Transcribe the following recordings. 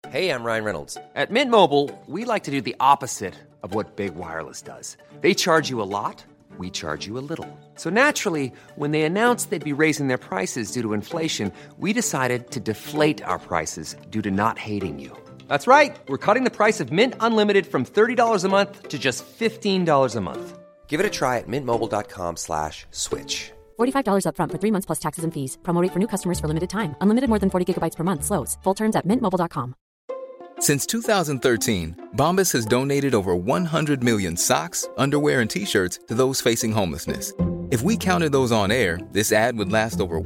Hey, I'm Ryan Reynolds. At Mint Mobile, we like to do the opposite of what Big Wireless does. They charge you a lot, we charge you a little. So naturally, when they announced they'd be raising their prices due to inflation, we decided to deflate our prices due to not hating you. That's right. We're cutting the price of Mint Unlimited from $30 a month to just $15 a month. Give it a try at mintmobile.com/switch. $45 up front for 3 months plus taxes and fees. Promo rate for new customers for limited time. Unlimited more than 40 gigabytes per month. Slows full terms at mintmobile.com. Since 2013, Bombas has donated over 100 million socks, underwear, and T-shirts to those facing homelessness. If we counted those on air, this ad would last over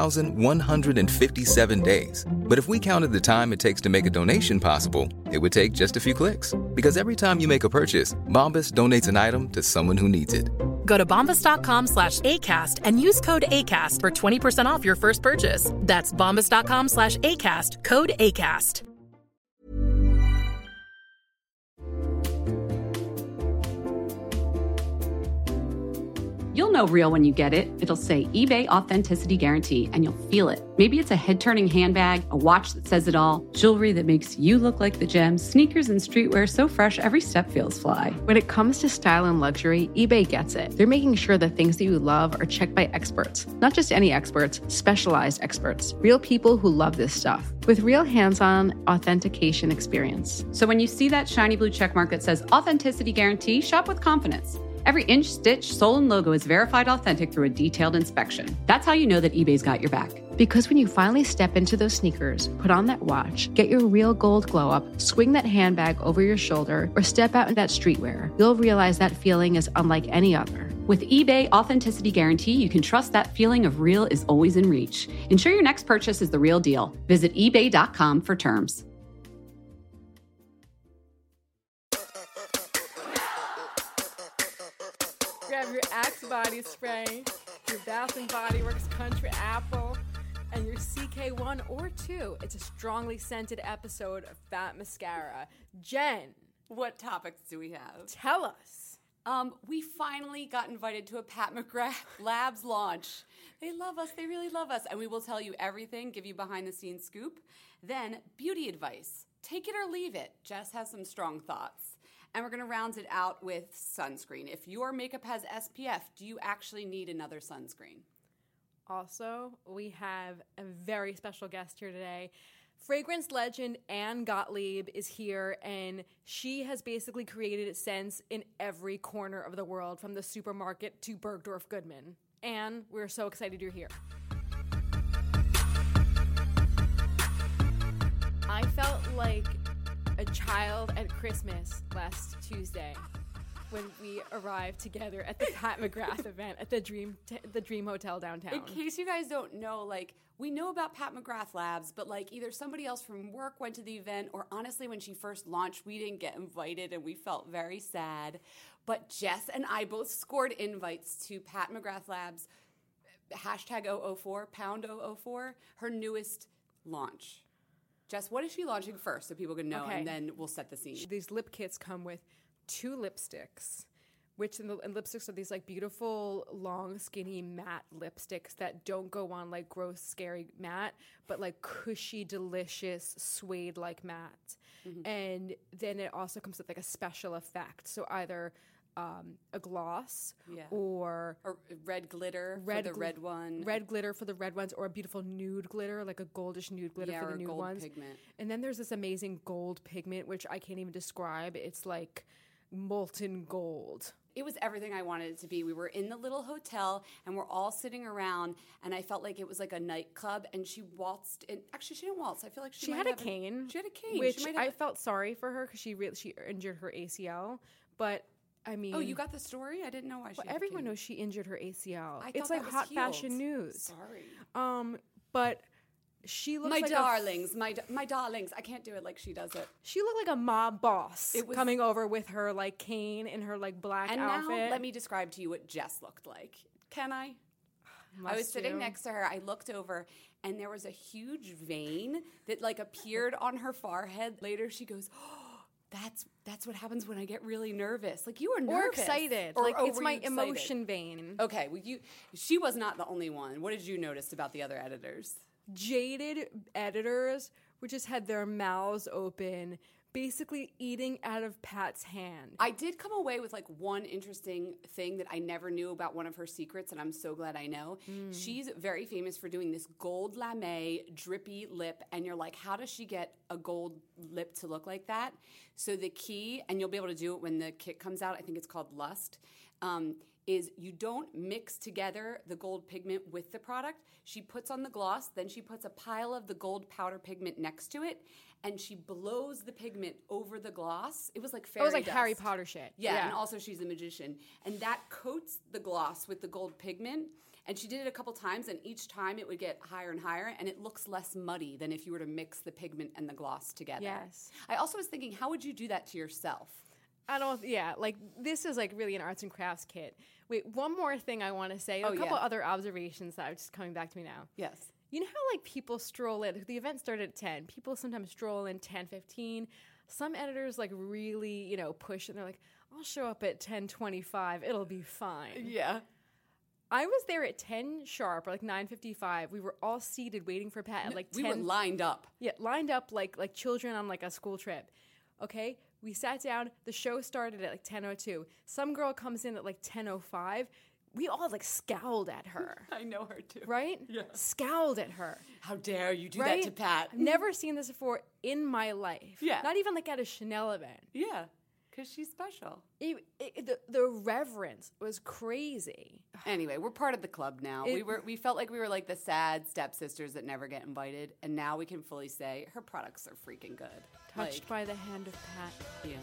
1,157 days. But if we counted the time it takes to make a donation possible, it would take just a few clicks. Because every time you make a purchase, Bombas donates an item to someone who needs it. Go to bombas.com/ACAST and use code ACAST for 20% off your first purchase. That's bombas.com/ACAST, code ACAST. You'll know real when you get it. It'll say eBay Authenticity Guarantee, and you'll feel it. Maybe it's a head-turning handbag, a watch that says it all, jewelry that makes you look like the gem, sneakers and streetwear so fresh every step feels fly. When it comes to style and luxury, eBay gets it. They're making sure the things that you love are checked by experts. Not just any experts, specialized experts. Real people who love this stuff. With real hands-on authentication experience. So when you see that shiny blue checkmark that says Authenticity Guarantee, shop with confidence. Every inch, stitch, sole, and logo is verified authentic through a detailed inspection. That's how you know that eBay's got your back. Because when you finally step into those sneakers, put on that watch, get your real gold glow up, swing that handbag over your shoulder, or step out in that streetwear, you'll realize that feeling is unlike any other. With eBay Authenticity Guarantee, you can trust that feeling of real is always in reach. Ensure your next purchase is the real deal. Visit ebay.com for terms. Grab your Axe body spray, your Bath & Body Works Country Apple, and your CK1 or 2. It's a strongly scented episode of Fat Mascara. Jen, What topics do we have? tell us. We finally got invited to a Pat McGrath Labs launch. They love us. They really love us. And we will tell you everything, give you behind-the-scenes scoop. Then, beauty advice. Take it or leave it. Jess has some strong thoughts. And we're going to round it out with sunscreen. If your makeup has SPF, do you actually need another sunscreen? Also, we have a very special guest here today. Fragrance legend Anne Gottlieb is here, and she has basically created scents in every corner of the world, from the supermarket to Bergdorf Goodman. Anne, we're so excited you're here. I felt like a child at Christmas last Tuesday when we arrived together at the Pat McGrath event at the Dream Hotel downtown. In case you guys don't know, we know about Pat McGrath Labs, but either somebody else from work went to the event, or honestly, when she first launched, we didn't get invited and we felt very sad. But Jess and I both scored invites to Pat McGrath Labs, hashtag 004, pound 004, her newest launch. Jess, what is she launching first so people can know, and then we'll set the scene? These lip kits come with 2 lipsticks, which and lipsticks are these beautiful, long, skinny, matte lipsticks that don't go on gross, scary matte, but cushy, delicious, suede-like matte. Mm-hmm. And then it also comes with a special effect. So either a gloss or red glitter for the red one. Red glitter for the red ones, or a beautiful nude glitter, like a goldish nude glitter for the nude ones. Pigment. And then there's this amazing gold pigment, which I can't even describe. It's like molten gold. It was everything I wanted it to be. We were in the little hotel, and we're all sitting around, and I felt like it was like a nightclub, and she waltzed in. Actually, she didn't waltz. I feel like she had a cane. She had a cane. Which I felt sorry for her because she injured her ACL. But, I mean... Oh, you got the story? I didn't know why she had a cane. Everyone knows she injured her ACL. It's like hot fashion news. Sorry. But... She looks my darlings. I can't do it like she does it. She looked like a mob boss coming over with her cane and her black outfit. And now let me describe to you what Jess looked like. Can I? I was sitting next to her. I looked over, and there was a huge vein that appeared on her forehead. Later, she goes, "Oh, that's what happens when I get really nervous." You were nervous or excited. It's my emotion vein. Okay, well, she was not the only one. What did you notice about the other editors? Jaded editors which just had their mouths open, basically eating out of Pat's hand. I did come away with like one interesting thing that I never knew about one of her secrets, and I'm so glad I know. She's very famous for doing this gold lame drippy lip, and you're like, how does she get a gold lip to look like that? So the key, and you'll be able to do it when the kit comes out, I think it's called Lust, is you don't mix together the gold pigment with the product. She puts on the gloss, then she puts a pile of the gold powder pigment next to it, and she blows the pigment over the gloss. It was like fairy It was like dust. Harry Potter shit. Yeah, and also she's a magician. And that coats the gloss with the gold pigment. And she did it a couple times, and each time it would get higher and higher, and it looks less muddy than if you were to mix the pigment and the gloss together. Yes. I also was thinking, how would you do that to yourself? Like this is like really an arts and crafts kit. Wait, one more thing I want to say. A couple other observations that are just coming back to me now. Yes. You know how like people stroll in, the event started at 10. People sometimes stroll in 10:15. Some editors like really, push and they're like, I'll show up at 10:25. It'll be fine. Yeah. I was there at 10 sharp, or like 9:55. We were all seated waiting for Pat at like 10. We were lined up. Yeah, lined up like children on like a school trip. Okay, we sat down. The show started at like 10:02. Some girl comes in at like 10:05. We all like scowled at her. I know her too. Right? Yeah. Scowled at her. How dare you do right? that to Pat? I've never seen this before in my life. Yeah. Not even like at a Chanel event. Yeah, because she's special. The reverence was crazy. Anyway, we're part of the club now. We felt like we were like the sad stepsisters that never get invited, and now we can fully say her products are freaking good. Touched by the hand of Pat. Yeah.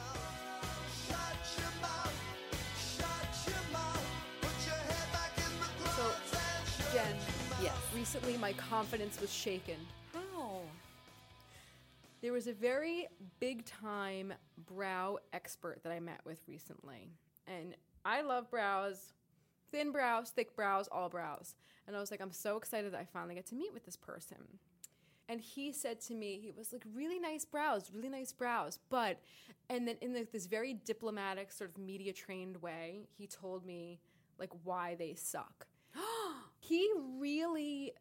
So, Jen, Yes. recently my confidence was shaken. How? There was a very big-time brow expert that I met with recently. And I love brows, thin brows, thick brows, all brows. And I was like, I'm so excited that I finally get to meet with this person. And he said to me, he was like, really nice brows. But, and then in this very diplomatic sort of media-trained way, he told me, like, why they suck. He really,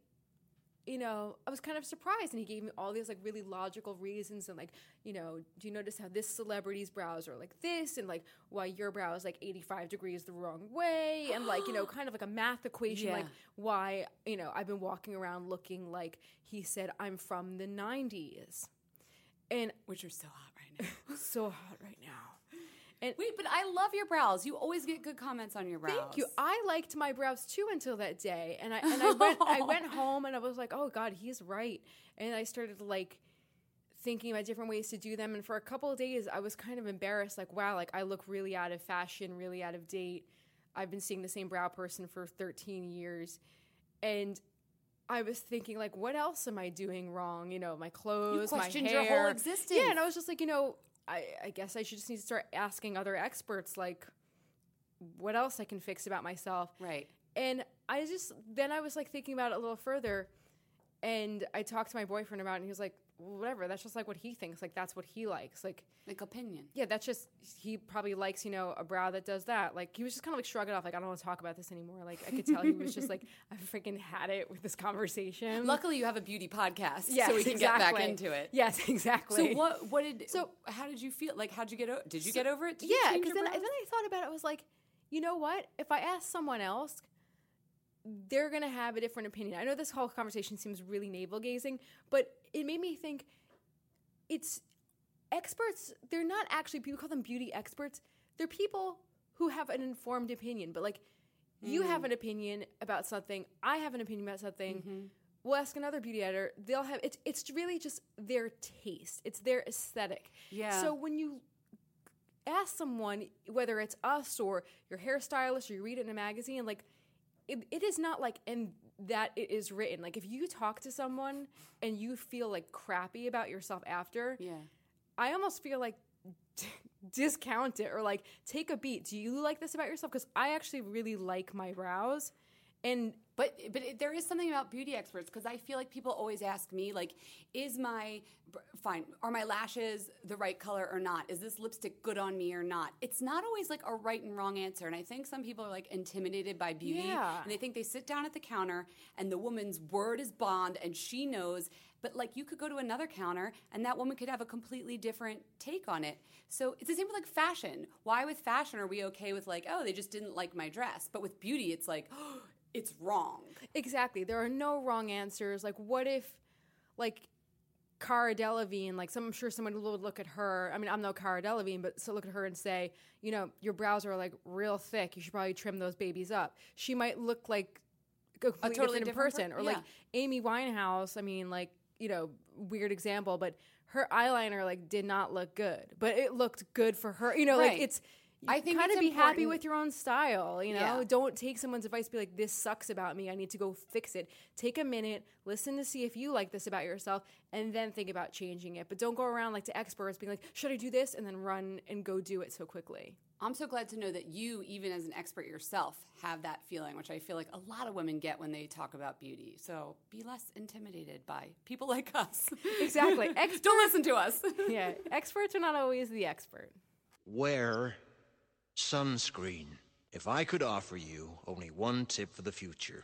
I was kind of surprised, and he gave me all these like really logical reasons, and like, do you notice how this celebrity's brows are like this, and like why your brow is like 85 degrees the wrong way, and like, kind of like a math equation, like why, I've been walking around looking like, he said, I'm from the 90s. And Which are so hot right now. so hot right now. And Wait, but I love your brows. You always get good comments on your brows. Thank you. I liked my brows too until that day, and I went home and I was like, oh God, he's right. And I started like thinking about different ways to do them. And for a couple of days, I was kind of embarrassed, like, wow, like I look really out of fashion, really out of date. I've been seeing the same brow person for 13 years, and I was thinking, like, what else am I doing wrong? My clothes, You questioned my hair, your whole existence. Yeah, and I was just like, I guess I should just need to start asking other experts, like, what else I can fix about myself. Right. And then I was like thinking about it a little further, and I talked to my boyfriend about it, and he was like, whatever, that's just like what he thinks. Like, that's what he likes. Like opinion. Yeah, that's just, he probably likes, a brow that does that. Like, he was just kind of like shrug it off. Like, I don't want to talk about this anymore. Like, I could tell he was just like, I freaking had it with this conversation. Luckily, you have a beauty podcast, yes, so we can get back into it. Yes, exactly. So how did you feel? Like, how'd you get over? Did you get over it? Yeah, because then I thought about it. I was like, you know what? If I ask someone else, they're going to have a different opinion. I know this whole conversation seems really navel-gazing, but it made me think it's experts. They're not actually, people call them beauty experts. They're people who have an informed opinion. But, like, you have an opinion about something. I have an opinion about something. Mm-hmm. We'll ask another beauty editor. They'll have, it's really just their taste. It's their aesthetic. Yeah. So when you ask someone, whether it's us or your hairstylist or you read it in a magazine, like, it is not like in that it is written. Like, if you talk to someone and you feel like crappy about yourself after, I almost feel like discount it or like take a beat. Do you like this about yourself? Because I actually really like my brows, But there is something about beauty experts, because I feel like people always ask me, like, are my lashes the right color or not? Is this lipstick good on me or not? It's not always like a right and wrong answer. And I think some people are like intimidated by beauty. Yeah. And they think they sit down at the counter and the woman's word is bond and she knows. But like, you could go to another counter and that woman could have a completely different take on it. So it's the same with like fashion. Why with fashion are we okay with like, oh, they just didn't like my dress? But with beauty, it's like, oh, it's wrong. Exactly. There are no wrong answers. Like, what if, like, Cara Delevingne, like, I'm sure someone would look at her. I mean, I'm no Cara Delevingne, but so look at her and say, you know, your brows are, like, real thick. You should probably trim those babies up. She might look like a completely totally different person. Or, yeah. like, Amy Winehouse, I mean, like, you know, weird example, but her eyeliner, like, did not look good. But it looked good for her. You know, Right. like, it's... I think kind it's of be happy important- with your own style, you know? Yeah. Don't take someone's advice, be like, this sucks about me. I need to go fix it. Take a minute, listen to see if you like this about yourself, and then think about changing it. But don't go around like to experts being like, should I do this? And then run and go do it so quickly. I'm so glad to know that you, even as an expert yourself, have that feeling, which I feel like a lot of women get when they talk about beauty. So be less intimidated by people like us. Exactly. Don't listen to us. Yeah, experts are not always the expert. Wear sunscreen. If I could offer you only one tip for the future,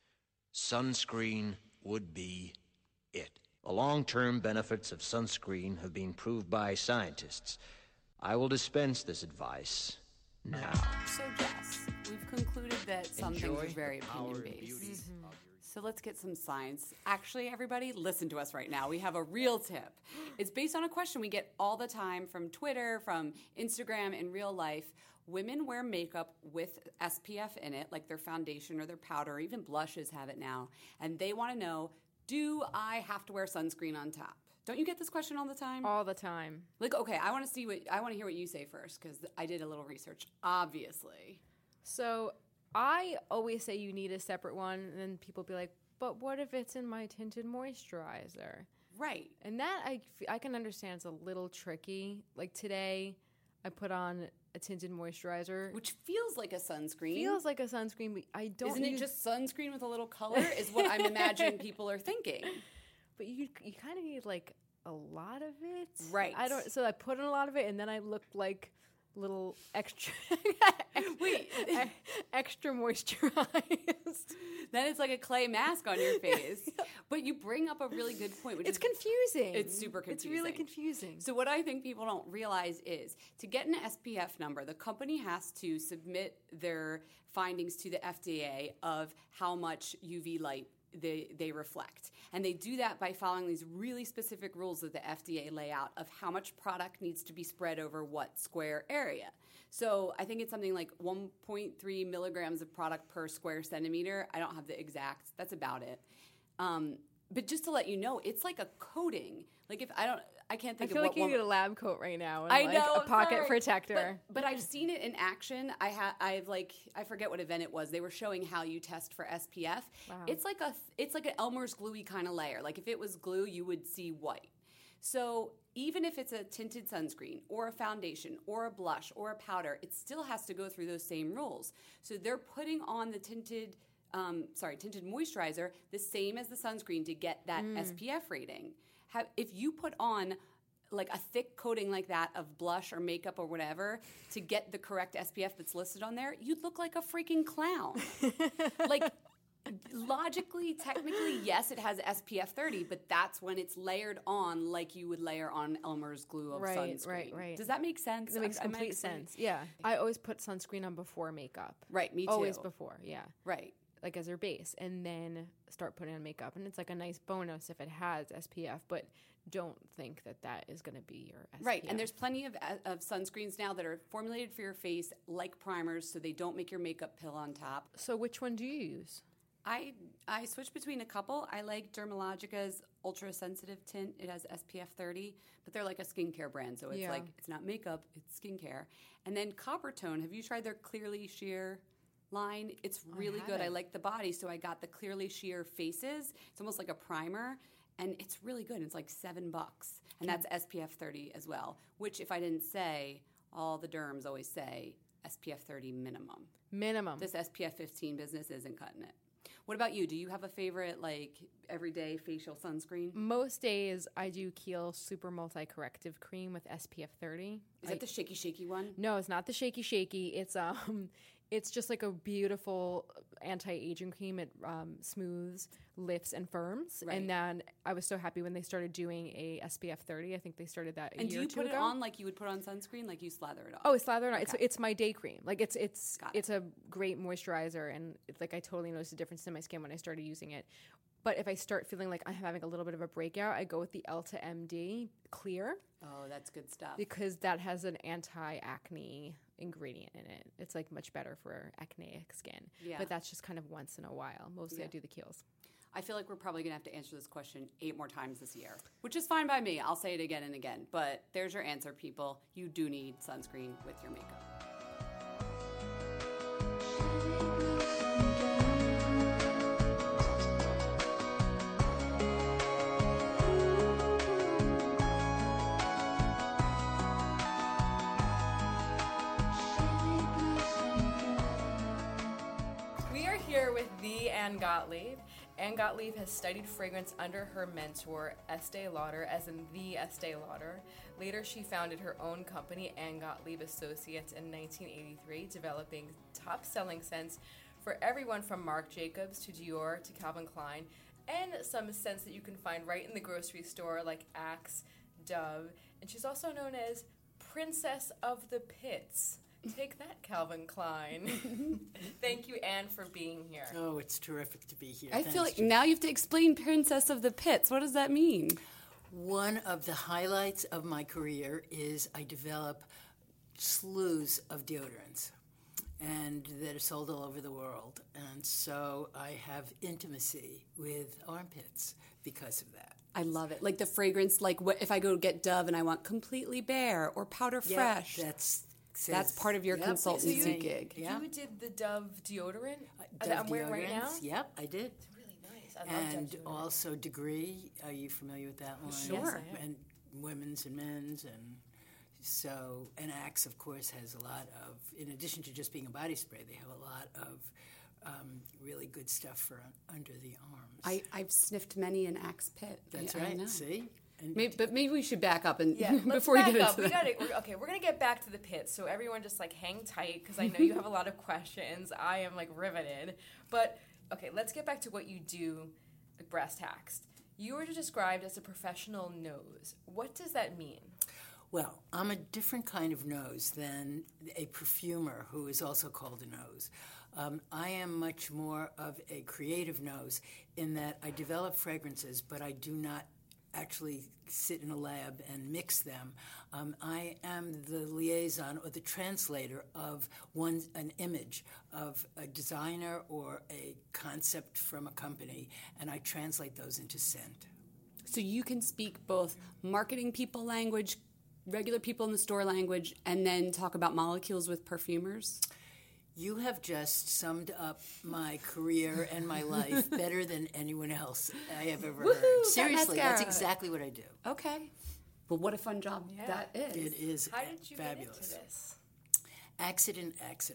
sunscreen would be it. The long-term benefits of sunscreen have been proved by scientists. I will dispense this advice now. So, Jess, we've concluded that some things Enjoy are very the power of opinion-based. beauty. So let's get some science. Actually, everybody, listen to us right now. We have a real tip. It's based on a question we get all the time from Twitter, from Instagram, in real life. Women wear makeup with SPF in it, like their foundation or their powder, or even blushes have it now. And they want to know, do I have to wear sunscreen on top? Don't you get this question all the time? All the time. Like, okay, I want to hear what you say first, because I did a little research, obviously. So I always say you need a separate one, and then people be like, but what if it's in my tinted moisturizer? Right. And that I can understand it's a little tricky. Like today, I put on a tinted moisturizer. Which feels like a sunscreen. Feels like a sunscreen, but I don't Isn't it just sunscreen with a little color is what I'm imagining people are thinking. But you kind of need like a lot of it. Right. So I put in a lot of it, and then I look like little extra extra moisturized. Then it's like a clay mask on your face. But you bring up a really good point, which It's is confusing. It's super confusing. It's really confusing. So what I think people don't realize is to get an SPF number, the company has to submit their findings to the FDA of how much UV light they reflect. And they do that by following these really specific rules that the FDA lay out of how much product needs to be spread over what square area. So I think it's something like 1.3 milligrams of product per square centimeter. I don't have the exact, that's about it. But just to let you know, it's like a coating. Like if I can't think I feel of like you need a lab coat right now. And I like know, a I'm pocket sorry. protector. But I've seen it in action. I forget what event it was. They were showing how you test for SPF. Wow. It's like an Elmer's gluey kind of layer. Like if it was glue, you would see white. So even if it's a tinted sunscreen or a foundation or a blush or a powder, it still has to go through those same rules. So they're putting on the tinted moisturizer the same as the sunscreen to get that SPF rating. If you put on like a thick coating like that of blush or makeup or whatever to get the correct SPF that's listed on there, you'd look like a freaking clown. Like logically, technically, yes, it has SPF 30, but that's when it's layered on like you would layer on Elmer's glue of sunscreen. Right. Does that make sense? That makes complete sense. Yeah. I always put sunscreen on before makeup. Right, me too. Always before, yeah. Right. Like as their base, and then start putting on makeup. And it's like a nice bonus if it has SPF, but don't think that is going to be your SPF. Right, and there's plenty of sunscreens now that are formulated for your face like primers so they don't make your makeup pill on top. So which one do you use? I switch between a couple. I like Dermalogica's Ultra Sensitive Tint. It has SPF 30, but they're like a skincare brand, so it's like it's not makeup, it's skincare. And then Coppertone, have you tried their Clearly Sheer line? It's really good. I like the body, so I got the Clearly Sheer Faces. It's almost like a primer, and it's really good. It's like $7, and that's SPF 30 as well, which if I didn't say, all the derms always say SPF 30 minimum. Minimum. This SPF 15 business isn't cutting it. What about you? Do you have a favorite, like, everyday facial sunscreen? Most days I do Kiehl Super Multi-Corrective Cream with SPF 30. Is that the shaky one? No, it's not the shaky. It's just like a beautiful anti-aging cream. It smooths, lifts, and firms. Right. And then I was so happy when they started doing a SPF 30. I think they started that a And year do you or two put ago. it on like you would put on sunscreen? Like you slather it on? Oh, it's slather on. Okay. It's my day cream. Like it's Got it. a great moisturizer, and it's like I totally noticed a difference in my skin when I started using it. But if I start feeling like I'm having a little bit of a breakout, I go with the Elta MD Clear Oh, that's good stuff. because that has an anti-acne ingredient in it. It's like much better for acneic skin. Yeah. But that's just kind of once in a while. Mostly I Yeah. do the Kiehl's. I feel like we're probably going to have to answer this question 8 more times this year, which is fine by me. I'll say it again and again. But there's your answer, people. You do need sunscreen with your makeup. We are here with the Anne Gottlieb. Anne Gottlieb has studied fragrance under her mentor, Estee Lauder, as in the Estee Lauder. Later, she founded her own company, Anne Gottlieb Associates, in 1983, developing top-selling scents for everyone from Marc Jacobs to Dior to Calvin Klein, and some scents that you can find right in the grocery store, like Axe, Dove. And she's also known as Princess of the Pits. Take that, Calvin Klein. Thank you, Anne, for being here. Oh, it's terrific to be here. I feel like Thanks, Judy. now you have to explain Princess of the Pits. What does that mean? One of the highlights of my career is I develop slews of deodorants and that are sold all over the world. And so I have intimacy with armpits because of that. I love it. Like the fragrance, like what if I go get Dove and I want Completely Bare or Powder Fresh? That's part of your consultancy it's- gig. Yeah. You did the Dove deodorant Dove that I'm wearing right now? deodorants. Yep, I did. It's really nice. I love And Dove deodorant. also Degree. Are you familiar with that one? Sure. Yes, I am. And women's and men's, and so and Axe, of course, has a lot of. In addition to just being a body spray, they have a lot of really good stuff for under the arms. I've sniffed many an Axe pit. That's I right. know. See, and But maybe we should back up and Let's before we back get up. into that. We're gonna get back to the pits. So everyone, just like hang tight because I know you have a lot of questions. I am like riveted. But okay, let's get back to what you do at Breast Hacks. You were described as a professional nose. What does that mean? Well, I'm a different kind of nose than a perfumer who is also called a nose. I am much more of a creative nose in that I develop fragrances, but I do not actually sit in a lab and mix them. I am the liaison or the translator of an image of a designer or a concept from a company, and I translate those into scent. So you can speak both marketing people language, regular people in the store language, and then talk about molecules with perfumers? You have just summed up my career and my life better than anyone else I have ever Woohoo, heard. got Seriously, that's mascara. exactly what I do. Okay. Well, what a fun job that is. It is How did you fabulous. get into this? Accident.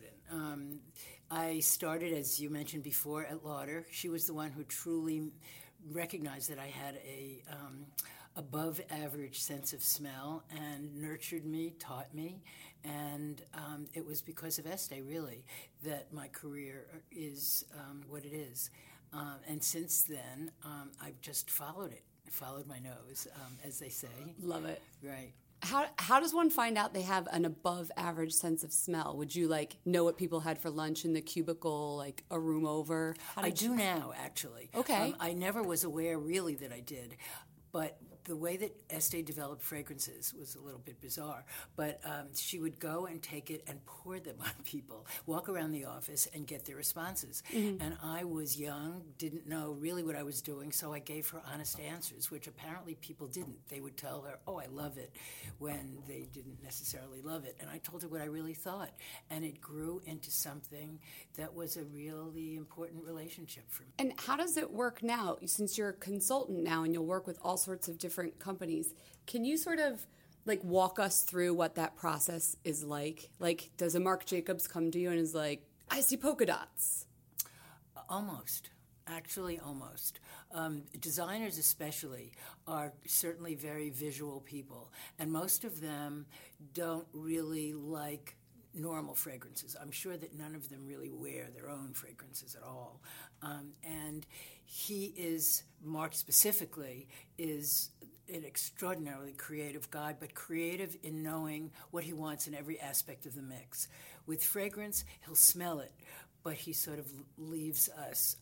I started, as you mentioned before, at Lauder. She was the one who truly recognized that I had a above-average sense of smell and nurtured me, taught me, and it was because of Estee, really, that my career is what it is. And since then, I've just followed my nose, as they say. Love it. Right. How does one find out they have an above average sense of smell? Would you like know what people had for lunch in the cubicle, like a room over? I do now, actually. Okay. I never was aware, really, that I did. But the way that Estee developed fragrances was a little bit bizarre. But she would go and take it and pour them on people, walk around the office and get their responses. Mm-hmm. And I was young, didn't know really what I was doing, so I gave her honest answers, which apparently people didn't. They would tell her, oh, I love it, when they didn't necessarily love it. And I told her what I really thought. And it grew into something that was a really important relationship for me. And how does it work now? Since you're a consultant now and you'll work with all sorts of different companies, can you sort of like walk us through what that process is like? Like, does a Marc Jacobs come to you and is like, I see polka dots? Almost. Actually, almost. Designers especially are certainly very visual people, and most of them don't really like normal fragrances. I'm sure that none of them really wear their own fragrances at all. And he is, Mark specifically, is an extraordinarily creative guy, but creative in knowing what he wants in every aspect of the mix. With fragrance, he'll smell it, but he sort of leaves us,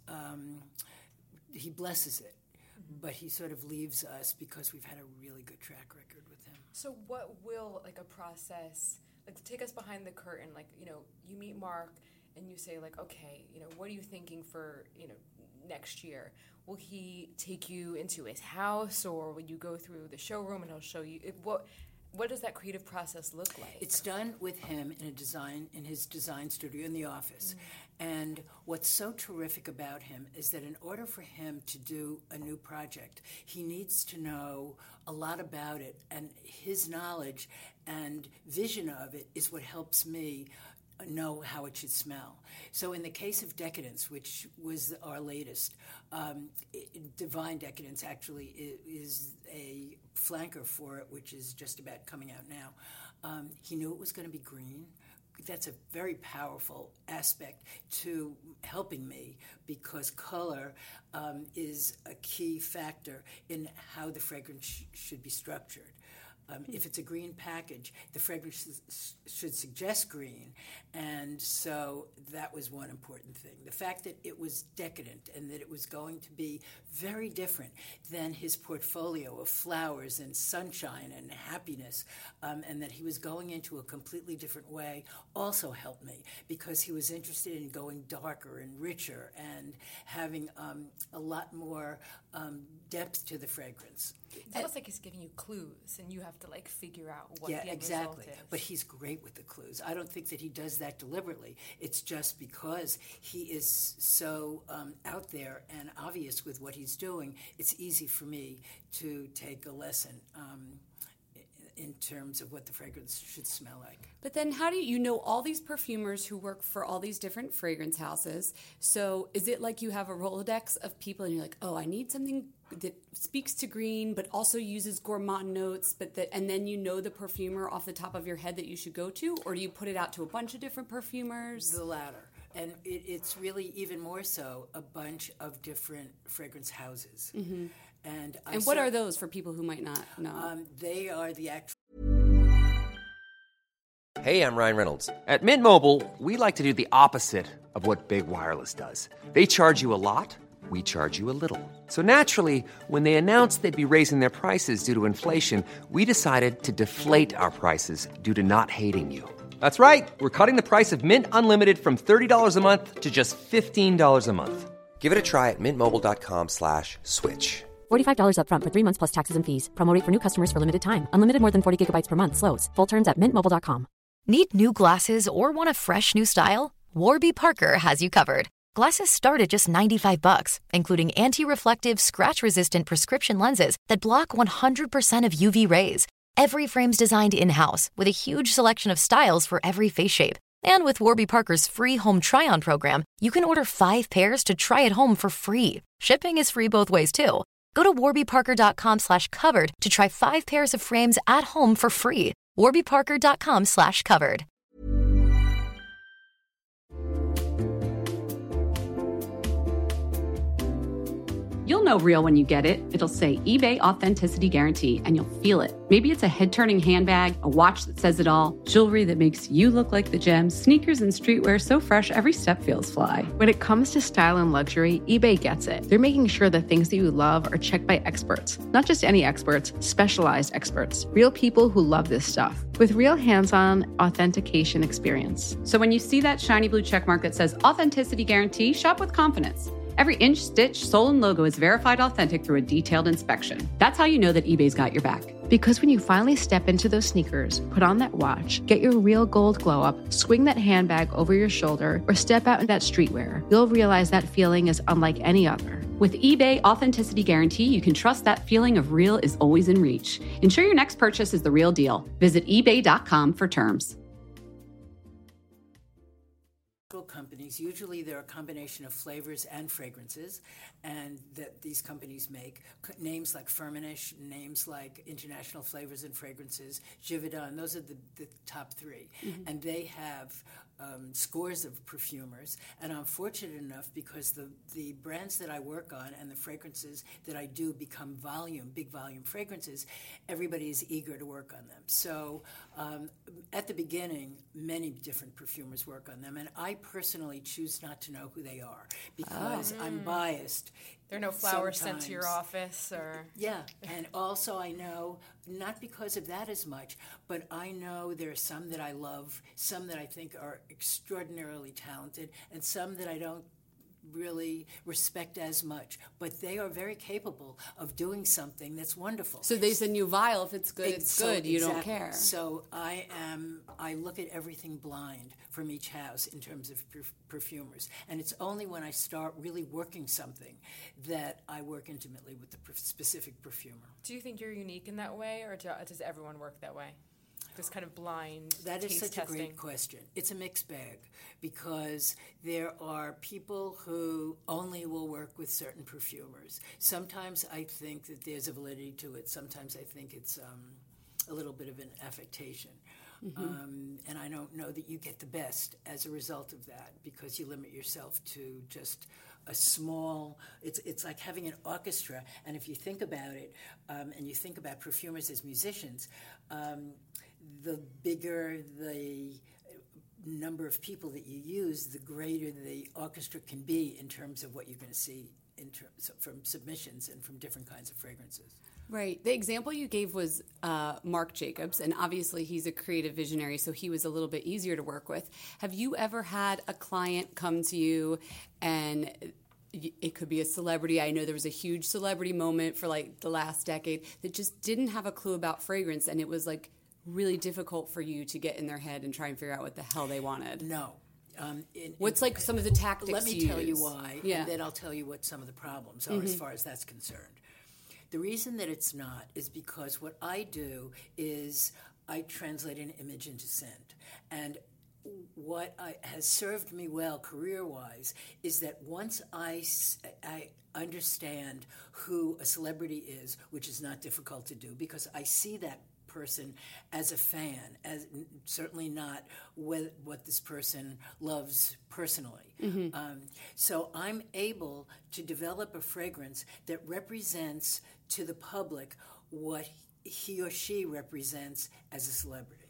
he blesses it, but he sort of leaves us because we've had a really good track record with him. So what will, like, a process, like, to take us behind the curtain, like, you know, you meet Mark and you say, like, okay, you know, what are you thinking for, you know, next year? Will he take you into his house, or will you go through the showroom and he'll show you what does that creative process look like? It's done with him in his design studio in the office. And what's so terrific about him is that in order for him to do a new project, he needs to know a lot about it, and his knowledge and vision of it is what helps me know how it should smell. So in the case of Decadence, which was our latest, Divine Decadence actually is a flanker for it, which is just about coming out now. He knew it was going to be green. That's a very powerful aspect to helping me, because color is a key factor in how the fragrance should be structured. If it's a green package, the fragrance should suggest green, and so that was one important thing. The fact that it was decadent and that it was going to be very different than his portfolio of flowers and sunshine and happiness, and that he was going into a completely different way also helped me, because he was interested in going darker and richer and having a lot more depth to the fragrance. It's almost like he's giving you clues, and you have to, like, figure out what the end exactly. result is. But he's great with the clues. I don't think that he does that deliberately. It's just because he is so out there and obvious with what he's doing, it's easy for me to take a lesson in terms of what the fragrance should smell like. But then how do you know all these perfumers who work for all these different fragrance houses? So is it like you have a Rolodex of people and you're like, oh, I need something that speaks to green but also uses gourmand notes, and then you know the perfumer off the top of your head that you should go to? Or do you put it out to a bunch of different perfumers? The latter. And it's really even more so a bunch of different fragrance houses. Mm-hmm. And what are those for people who might not know? They are the actual... Hey, I'm Ryan Reynolds. At Mint Mobile, we like to do the opposite of what Big Wireless does. They charge you a lot, we charge you a little. So naturally, when they announced they'd be raising their prices due to inflation, we decided to deflate our prices due to not hating you. That's right. We're cutting the price of Mint Unlimited from $30 a month to just $15 a month. Give it a try at mintmobile.com/switch. $45 up front for 3 months plus taxes and fees. Promo rate for new customers for limited time. Unlimited more than 40 gigabytes per month. Slows full terms at mintmobile.com. Need new glasses or want a fresh new style? Warby Parker has you covered. Glasses start at just $95, including anti-reflective, scratch-resistant prescription lenses that block 100% of UV rays. Every frame's designed in-house with a huge selection of styles for every face shape. And with Warby Parker's free home try-on program, you can order 5 pairs to try at home for free. Shipping is free both ways, too. Go to warbyparker.com/covered to try 5 pairs of frames at home for free. warbyparker.com/covered. You'll know real when you get it. It'll say eBay Authenticity Guarantee, and you'll feel it. Maybe it's a head-turning handbag, a watch that says it all, jewelry that makes you look like the gem, sneakers and streetwear so fresh every step feels fly. When it comes to style and luxury, eBay gets it. They're making sure the things that you love are checked by experts. Not just any experts, specialized experts. Real people who love this stuff. With real hands-on authentication experience. So when you see that shiny blue checkmark that says Authenticity Guarantee, shop with confidence. Every inch, stitch, sole, and logo is verified authentic through a detailed inspection. That's how you know that eBay's got your back. Because when you finally step into those sneakers, put on that watch, get your real gold glow up, swing that handbag over your shoulder, or step out in that streetwear, you'll realize that feeling is unlike any other. With eBay Authenticity Guarantee, you can trust that feeling of real is always in reach. Ensure your next purchase is the real deal. Visit ebay.com for terms. companies. Usually they're a combination of flavors and fragrances, and that these companies make. Names like Firmenich, names like International Flavors and Fragrances, Givaudan, those are the top three. Mm-hmm. And they have scores of perfumers, and I'm fortunate enough because the brands that I work on and the fragrances that I do become big volume fragrances, everybody is eager to work on them. So at the beginning, many different perfumers work on them, and I personally choose not to know who they are because I'm biased. There are no flowers sent to your office, or yeah, and also I know, not because of that as much, but I know there are some that I love, some that I think are extraordinarily talented, and some that I don't really respect as much, but they are very capable of doing something that's wonderful. So they send you a vial. If it's good, it's good. You don't care. So I look at everything blind from each house in terms of perfumers, and it's only when I start really working something that I work intimately with the specific perfumer. Do you think you're unique in that way, or does everyone work that way? This kind of blind That is such testing? a great question. It's a mixed bag because there are people who only will work with certain perfumers. Sometimes I think that there's a validity to it. Sometimes I think it's a little bit of an affectation. Mm-hmm. And I don't know that you get the best as a result of that because you limit yourself to just a small, it's like having an orchestra. And if you think about it, and you think about perfumers as musicians, the bigger the number of people that you use, the greater the orchestra can be in terms of what you're going to see from submissions and from different kinds of fragrances. Right. The example you gave was Marc Jacobs, and obviously he's a creative visionary, so he was a little bit easier to work with. Have you ever had a client come to you and it could be a celebrity? I know there was a huge celebrity moment for like the last decade that just didn't have a clue about fragrance, and it was like really difficult for you to get in their head and try and figure out what the hell they wanted. No. What's like some of the tactics Let me you tell you use? why, Yeah. and then I'll tell you what some of the problems are as far as that's concerned. The reason that it's not is because what I do is I translate an image into scent. And what has served me well career-wise is that once I understand who a celebrity is, which is not difficult to do because I see that person as a fan, as certainly not what this person loves personally. Mm-hmm. So I'm able to develop a fragrance that represents to the public what he or she represents as a celebrity.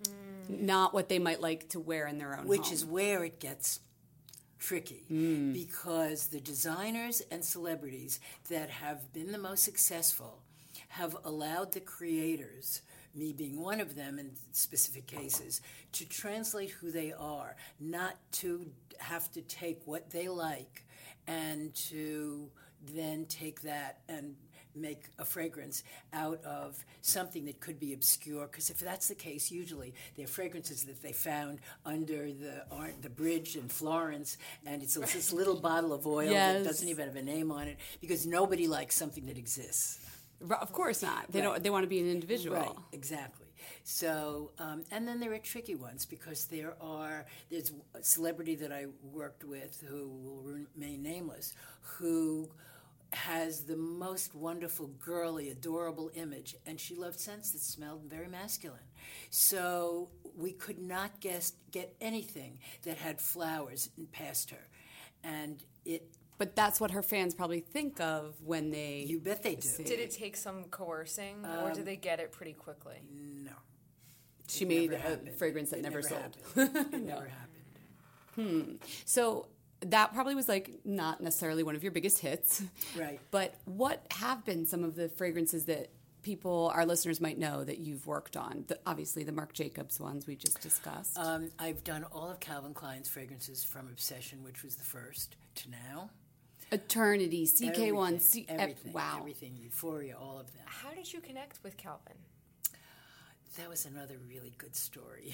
Not what they might like to wear in their own home. Which is where it gets tricky because the designers and celebrities that have been the most successful have allowed the creators, me being one of them in specific cases, to translate who they are, not to have to take what they like and to then take that and make a fragrance out of something that could be obscure, because if that's the case, usually they're fragrances that they found under the bridge in Florence, and it's this little bottle of oil that doesn't even have a name on it, because nobody likes something that exists. Of course not. They don't. They want to be an individual. Right, exactly. So, and then there are tricky ones because there's a celebrity that I worked with who will remain nameless, who has the most wonderful, girly, adorable image, and she loved scents that smelled very masculine. So we could not get anything that had flowers past her, and it. But that's what her fans probably think of when they. You bet they do. Did it take some coercing, or did they get it pretty quickly? No. She made a fragrance that never sold. It never happened. So that probably was like not necessarily one of your biggest hits. Right. But what have been some of the fragrances that people, our listeners, might know that you've worked on? Obviously, the Marc Jacobs ones we just discussed. I've done all of Calvin Klein's fragrances from Obsession, which was the first, to now. Eternity, CK1, everything, wow. Everything, Euphoria, all of them. How did you connect with Calvin? That was another really good story.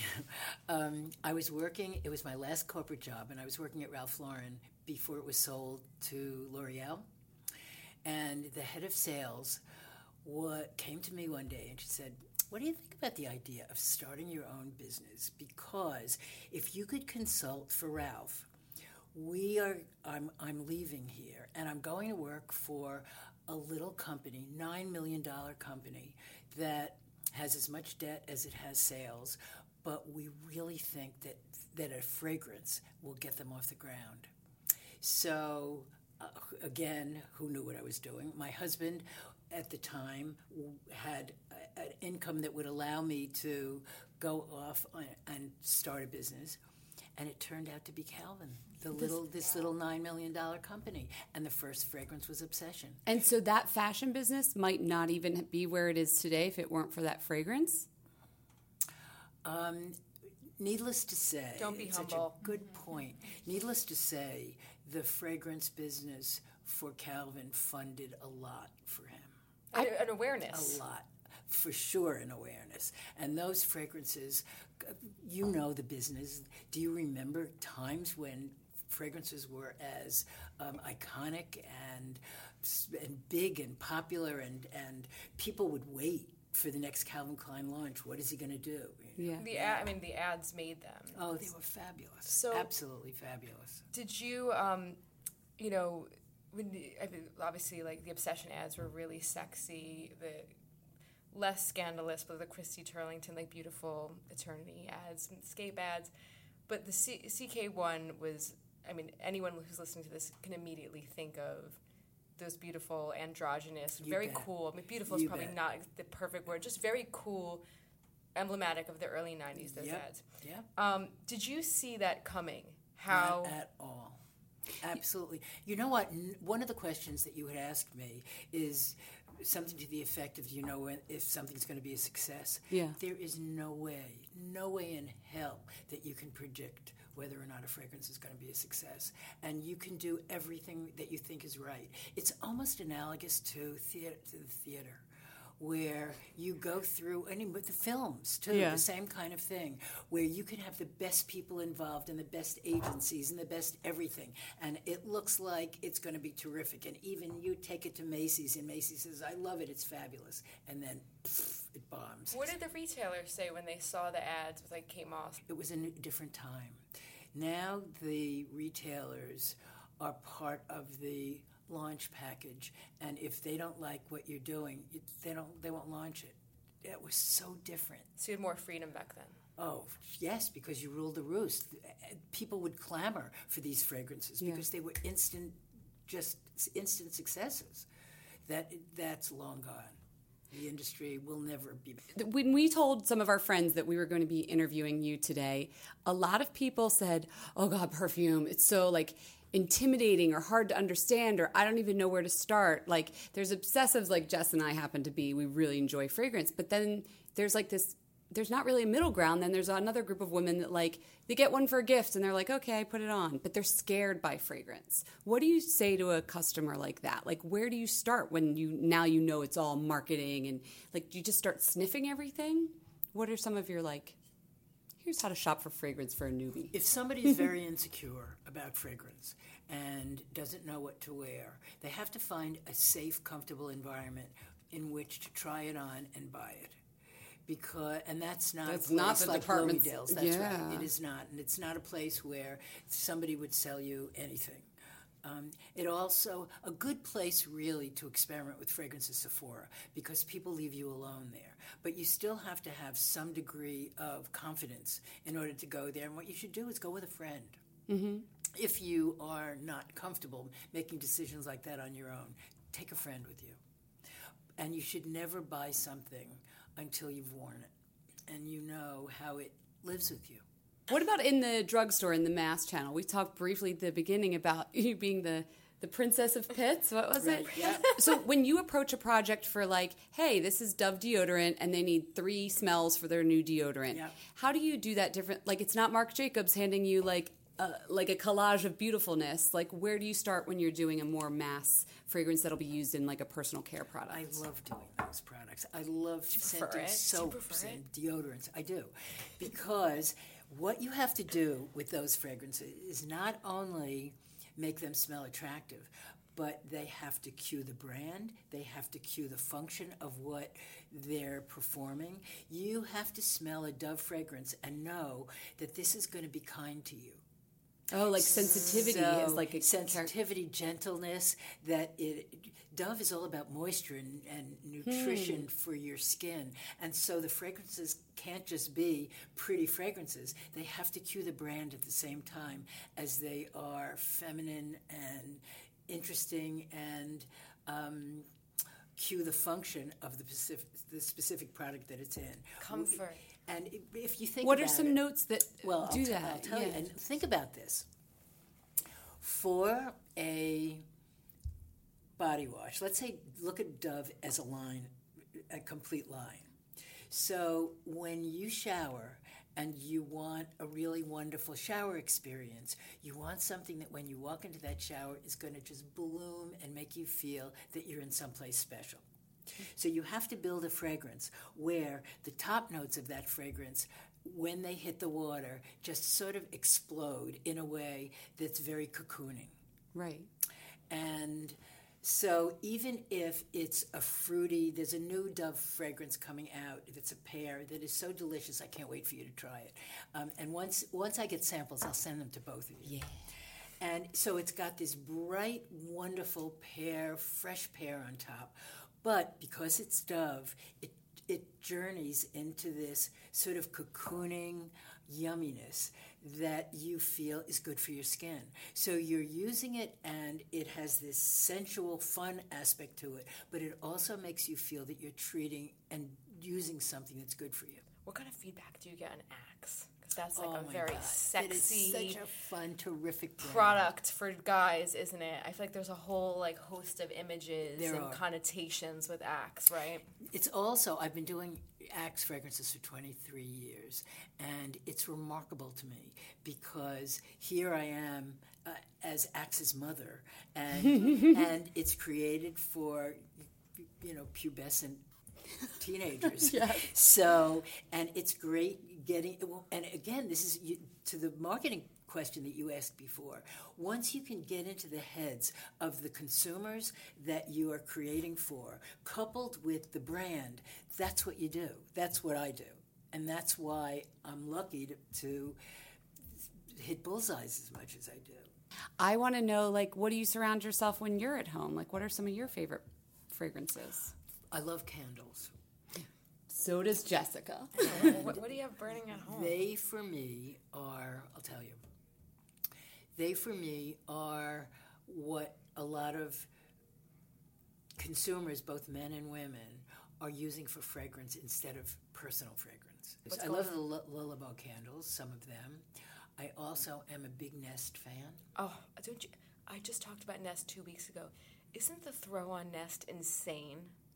I was working, it was my last corporate job, and I was working at Ralph Lauren before it was sold to L'Oreal. And the head of sales came to me one day and she said, "What do you think about the idea of starting your own business? Because if you could consult for Ralph I'm leaving here, and I'm going to work for a little company, $9 million company, that has as much debt as it has sales, but we really think that a fragrance will get them off the ground. So, again, who knew what I was doing? My husband, at the time, had an income that would allow me to go off and start a business, and it turned out to be Calvin, this little $9 million company, and the first fragrance was Obsession. And so that fashion business might not even be where it is today if it weren't for that fragrance? Needless to say, don't be humble. Such a good point. Needless to say, the fragrance business for Calvin funded a lot for him. An awareness. A lot. For sure, an awareness. And those fragrances, you know the business. Do you remember times when fragrances were as iconic and big and popular, and people would wait for the next Calvin Klein launch? What is he going to do? Yeah. The ads made them. Oh, they were fabulous. So, absolutely fabulous. Did you, obviously, like, the Obsession ads were really sexy, the less scandalous, but the Christy Turlington, like, beautiful Eternity ads, Escape ads. But the CK one was, anyone who's listening to this can immediately think of those beautiful, androgynous, very cool. Beautiful is probably not the perfect word, just very cool, emblematic of the early 90s, those ads. Yeah. Did you see that coming? Not at all. Absolutely. You know what? One of the questions that you had asked me is something to the effect of, if something's going to be a success. Yeah. There is no way in hell that you can predict whether or not a fragrance is going to be a success. And you can do everything that you think is right. It's almost analogous to the theater, where you go through, and with the films too, the same kind of thing, where you can have the best people involved and the best agencies and the best everything, and it looks like it's going to be terrific. And even you take it to Macy's, and Macy's says, "I love it, it's fabulous," and then it bombs. What did the retailers say when they saw the ads came off? It was a different time. Now the retailers are part of the launch package, and if they don't like what you're doing, they won't launch it. It was so different. So you had more freedom back then. Oh, yes, because you ruled the roost. People would clamor for these fragrances because they were instant successes. That's long gone. The industry will never be. When we told some of our friends that we were going to be interviewing you today, a lot of people said, "Oh God, perfume, it's so intimidating or hard to understand, or I don't even know where to start." Like, there's obsessives like Jess and I happen to be. We really enjoy fragrance. But then there's there's not really a middle ground. Then there's another group of women that they get one for a gift and they're like, okay, I put it on. But they're scared by fragrance. What do you say to a customer like that? Where do you start when you know it's all marketing, and do you just start sniffing everything? What are some of your here's how to shop for fragrance for a newbie? If somebody's very insecure about fragrance and doesn't know what to wear, they have to find a safe, comfortable environment in which to try it on and buy it. And that's not the like Bloomingdale's. That's right. It is not. And it's not a place where somebody would sell you anything. It also, a good place really to experiment with fragrance is Sephora, because people leave you alone there. But you still have to have some degree of confidence in order to go there. And what you should do is go with a friend. Mm-hmm. If you are not comfortable making decisions like that on your own, take a friend with you. And you should never buy something until you've worn it and you know how it lives with you. What about in the drugstore, in the mass channel? We talked briefly at the beginning about you being the princess of pits. What was it? Yeah. So when you approach a project for hey, this is Dove deodorant and they need 3 smells for their new deodorant, how do you do that different? It's not Marc Jacobs handing you a collage of beautifulness. Where do you start when you're doing a more mass fragrance that'll be used in a personal care product? I love doing those products. I love scenting soaps and deodorants. I do. Because what you have to do with those fragrances is not only make them smell attractive, but they have to cue the brand. They have to cue the function of what they're performing. You have to smell a Dove fragrance and know that this is going to be kind to you. Oh, like sensitivity is like a sensitivity, gentleness. Dove is all about moisture and nutrition for your skin, and so the fragrances can't just be pretty fragrances. They have to cue the brand at the same time as they are feminine and interesting and cue the function of the specific product that it's in. Comfort. And if you think what about are some it, notes that do that? I'll tell you. And think about this. For a body wash, let's say, look at Dove as a line, a complete line. So when you shower and you want a really wonderful shower experience, you want something that when you walk into that shower is going to just bloom and make you feel that you're in someplace special. So you have to build a fragrance where the top notes of that fragrance, when they hit the water, just sort of explode in a way that's very cocooning. Right. And so even if it's a fruity, there's a new Dove fragrance coming out that's a pear that is so delicious, I can't wait for you to try it. And once I get samples, I'll send them to both of you. Yeah. And so it's got this bright, wonderful pear, fresh pear on top. But because it's Dove, it journeys into this sort of cocooning yumminess that you feel is good for your skin. So you're using it, and it has this sensual, fun aspect to it, but it also makes you feel that you're treating and using something that's good for you. What kind of feedback do you get on Axe? Because that's like a my very God. sexy, it is such a fun, terrific brand. product for guys, isn't it? I feel like there's a whole like host of images There and are. connotations with Axe, right? It's also, I've been doing Axe fragrances for 23 years, and it's remarkable to me because here I am as Axe's mother, and and it's created for, pubescent teenagers. Yes. So, and it's great getting, and again, this is to the marketing question that you asked before. Once you can get into the heads of the consumers that you are creating for, coupled with the brand, that's what you do. That's what I do. And that's why I'm lucky to hit bullseyes as much as I do. I want to know, what do you surround yourself when you're at home? What are some of your favorite fragrances? I love candles. So does Jessica. What do you have burning at home? They, for me, are, I'll tell you, they, for me, are what a lot of consumers, both men and women, are using for fragrance instead of personal fragrance. I love the Lullaby candles, some of them. I also am a big Nest fan. Oh, I just talked about Nest 2 weeks ago. Isn't the throw on Nest insane?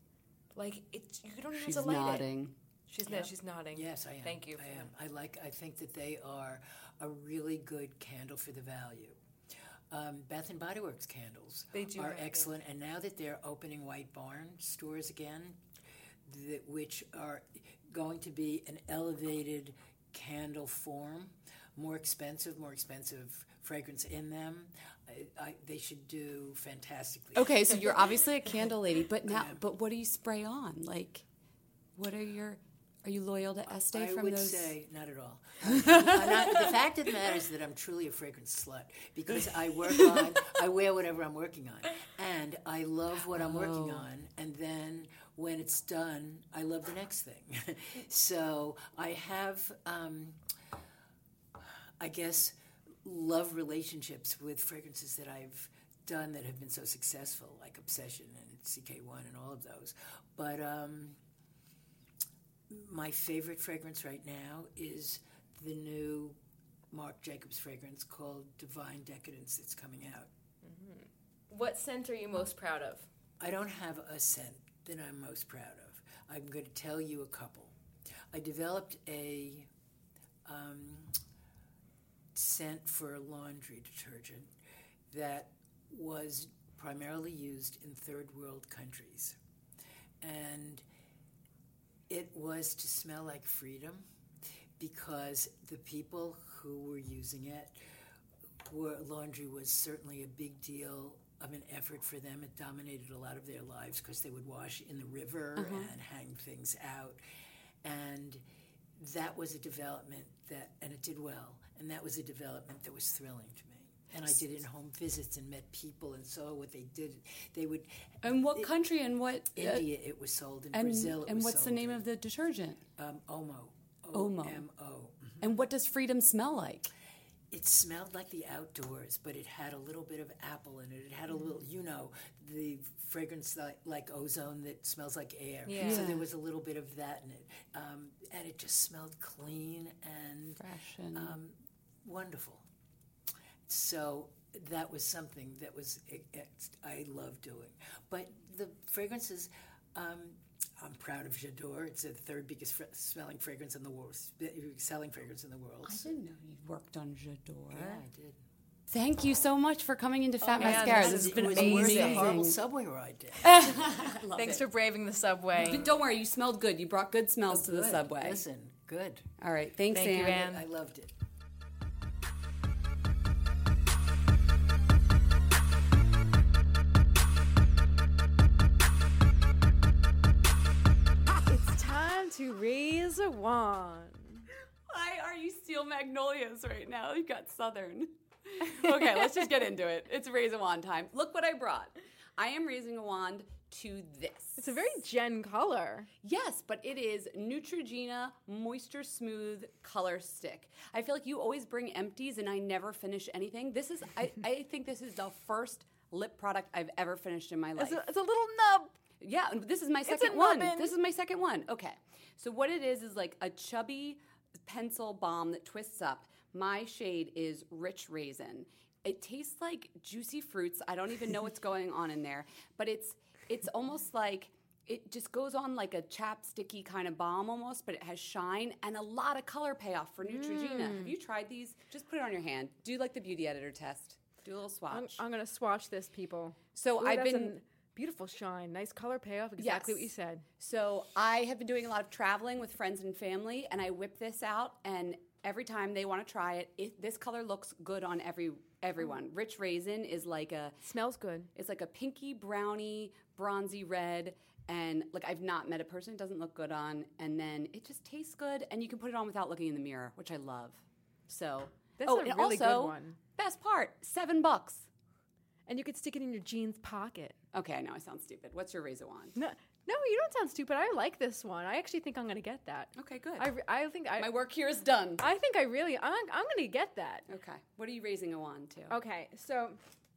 You don't even have to light nodding. it. She's nodding. Yes, I am. Thank you. I am. I think that they are a really good candle for the value. Bath and Body Works candles are excellent, and now that they're opening White Barn stores again, which are going to be an elevated candle form, more expensive fragrance in them. They should do fantastically. Okay, so you're obviously a candle lady, but what do you spray on? What are you loyal to Estee from those? I would say not at all. The fact of the matter is that I'm truly a fragrance slut because I wear whatever I'm working on, and I love what I'm working on, and then when it's done, I love the next thing. So I have, I guess, love relationships with fragrances that I've done that have been so successful, like Obsession and CK1 and all of those. But my favorite fragrance right now is the new Marc Jacobs fragrance called Divine Decadence that's coming out. Mm-hmm. What scent are you most proud of? I don't have a scent that I'm most proud of. I'm going to tell you a couple. I developed a scent for laundry detergent that was primarily used in third world countries. And it was to smell like freedom because the people who were using it, laundry was certainly a big deal of an effort for them. It dominated a lot of their lives because they would wash in the river and hang things out. And that was a development and it did well. And that was a development that was thrilling to me. And I did in-home visits and met people and saw what they did. They would. And what country and what? India, it was sold. In Brazil, it and was what's sold the name of the detergent? Omo. Omo. O-M-O. And what does Freedom smell like? It smelled like the outdoors, but it had a little bit of apple in it. It had a little, the fragrance like ozone that smells like air. Yeah. So there was a little bit of that in it. And it just smelled clean and fresh and wonderful. So that was something that I loved doing. But the fragrances, I'm proud of J'adore. It's the third biggest selling fragrance in the world. I didn't know you worked on J'adore. Yeah, I did. Thank you so much for coming into Fat Mascara. This has been amazing. It was a horrible subway ride. Thanks for braving the subway. But don't worry, you smelled good. You brought good smells to the subway. Listen, good. All right, thanks, Thank you, Anne. Anne. I loved it. To raise a wand. Why are you Steel Magnolias right now? You got Southern. Okay, let's just get into it. It's raise a wand time. Look what I brought. I am raising a wand to this. It's a very Jen color. Yes, but it is Neutrogena Moisture Smooth Color Stick. I feel like you always bring empties and I never finish anything. This is, I think this is the first lip product I've ever finished in my life. It's a little nub. Yeah, this is my second one. This is my second one. Okay. So what it is like a chubby pencil balm that twists up. My shade is Rich Raisin. It tastes like juicy fruits. I don't even know what's going on in there, but it's almost like it just goes on like a chapsticky kind of balm almost, but it has shine and a lot of color payoff for Neutrogena. Have you tried these? Just put it on your hand. Do like the beauty editor test. Do a little swatch. I'm going to swatch this, people. So I've been... Beautiful shine, nice color payoff, exactly what you said. So I have been doing a lot of traveling with friends and family, and I whip this out, and every time they want to try it, this color looks good on everyone. Rich Raisin is like smells good. It's like a pinky, browny, bronzy red, and like I've not met a person it doesn't look good on, and then it just tastes good, and you can put it on without looking in the mirror, which I love. So that's a really good one. Best part, $7. And you could stick it in your jeans pocket. Okay, I know I sound stupid. What's your razor wand? No, you don't sound stupid. I like this one. I actually think I'm going to get that. Okay, good. I think my work here is done. I think I'm going to get that. Okay. What are you raising a wand to? Okay, so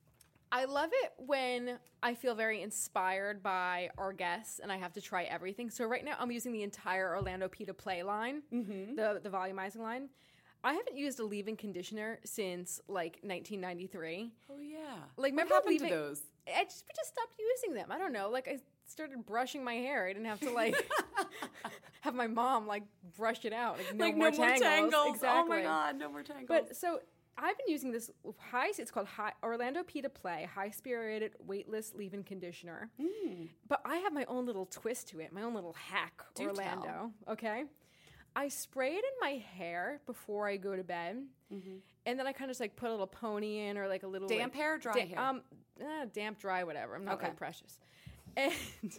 I love it when I feel very inspired by our guests and I have to try everything. So right now I'm using the entire Orlando Pita Play line, the volumizing line. I haven't used a leave-in conditioner since like 1993. Oh yeah. Like, what happened to those? We just stopped using them. I don't know. Like I started brushing my hair. I didn't have to like have my mom like brush it out. Like no more tangles. Exactly. Oh my God, no more tangles. But so I've been using this it's called Orlando Pita Play High Spirited Weightless Leave-in Conditioner. But I have my own little twist to it, my own little hack. Orlando. Okay. I spray it in my hair before I go to bed, and then I kind of just like put a little pony in or like a little damp hair, or dry hair. Damp, dry, whatever. I'm not very precious. And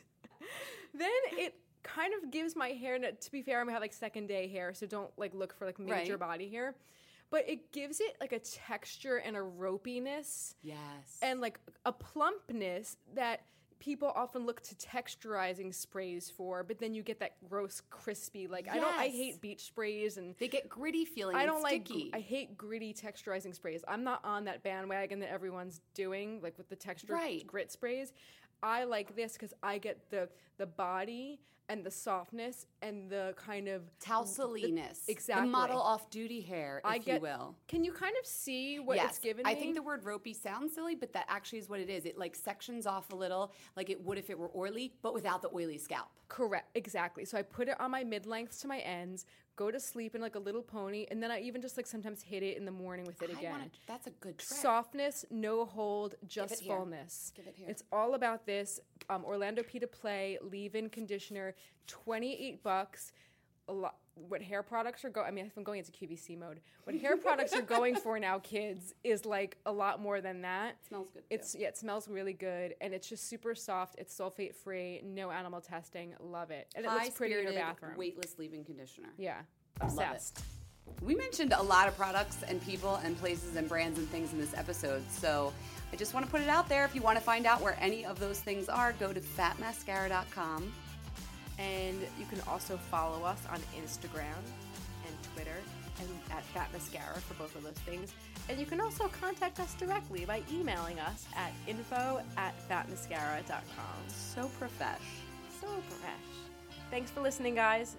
then it kind of gives my hair. To be fair, I'm gonna have like second day hair, so don't like look for like major body hair. But it gives it like a texture and a ropiness, and like a plumpness that people often look to texturizing sprays for, but then you get that gross, crispy, like, I hate beach sprays and they get gritty feeling. I don't sticky. I hate gritty texturizing sprays. I'm not on that bandwagon that everyone's doing, like with the texture grit sprays. I like this because I get the body and the softness and the kind of Towseliness. Exactly. The model off-duty hair, if you will. Can you kind of see what it's given me? I think the word ropey sounds silly, but that actually is what it is. It like sections off a little like it would if it were oily, but without the oily scalp. Correct. Exactly. So I put it on my mid-lengths to my ends, go to sleep in like a little pony, and then I even just like sometimes hit it in the morning with it again. That's a good trick. Softness, no hold, just fullness. Give it here. It's all about this. Orlando Pita Play leave-in conditioner, $28. A lot. What hair products are going? If I'm going into QVC mode, what hair products are going for now, kids, is like a lot more than that. It smells good. It smells really good, and it's just super soft. It's sulfate free, no animal testing. Love it, and it looks pretty in your bathroom. Weightless leave-in conditioner. Yeah, obsessed. We mentioned a lot of products and people and places and brands and things in this episode, so I just want to put it out there. If you want to find out where any of those things are, go to fatmascara.com. And you can also follow us on Instagram and Twitter and at Fat Mascara for both of those things. And you can also contact us directly by emailing us at info@fatmascara.com. So profesh. So profesh. Thanks for listening, guys.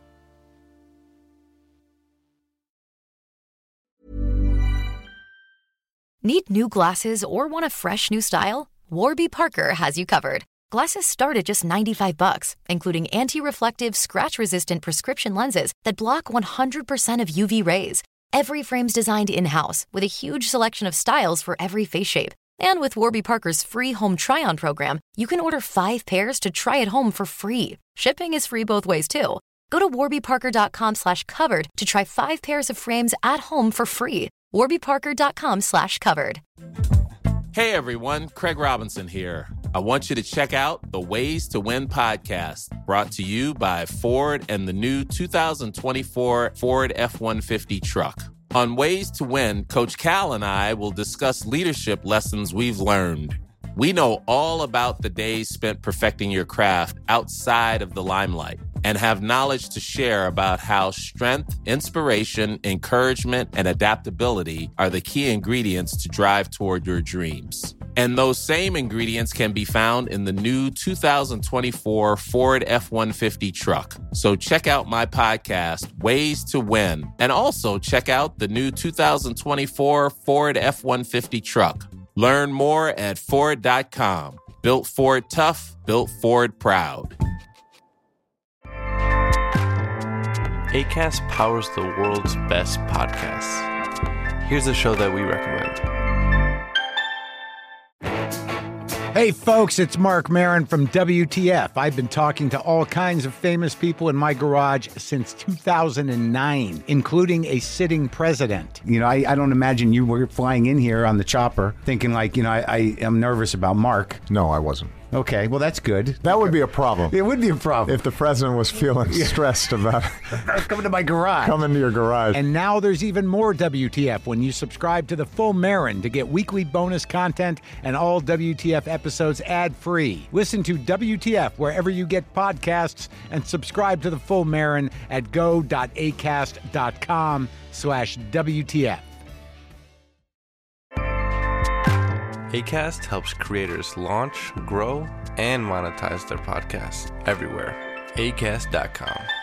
Need new glasses or want a fresh new style? Warby Parker has you covered. Glasses start at just $95, including anti-reflective, scratch-resistant prescription lenses that block 100% of UV rays. Every frame's designed in-house with a huge selection of styles for every face shape. And with Warby Parker's free home try-on program, you can order 5 pairs to try at home for free. Shipping is free both ways, too. Go to warbyparker.com/covered to try 5 pairs of frames at home for free. warbyparker.com/covered. Hey everyone, Craig Robinson here. I want you to check out the Ways to Win podcast, brought to you by Ford and the new 2024 Ford F-150 truck. On Ways to Win, Coach Cal and I will discuss leadership lessons we've learned. We know all about the days spent perfecting your craft outside of the limelight and have knowledge to share about how strength, inspiration, encouragement, and adaptability are the key ingredients to drive toward your dreams. And those same ingredients can be found in the new 2024 Ford F-150 truck. So check out my podcast, Ways to Win, and also check out the new 2024 Ford F-150 truck. Learn more at Ford.com. Built Ford tough, built Ford proud. Acast powers the world's best podcasts. Here's a show that we recommend. Hey folks, it's Mark Maron from WTF. I've been talking to all kinds of famous people in my garage since 2009, including a sitting president. You know, I don't imagine you were flying in here on the chopper thinking like, you know, I am nervous about Mark. No, I wasn't. Okay, well, that's good. That would be a problem. It would be a problem. If the president was feeling stressed about coming to my garage. Coming to your garage. And now there's even more WTF when you subscribe to The Full Marin to get weekly bonus content and all WTF episodes ad-free. Listen to WTF wherever you get podcasts and subscribe to The Full Marin at go.acast.com/WTF. Acast helps creators launch, grow, and monetize their podcasts everywhere. Acast.com.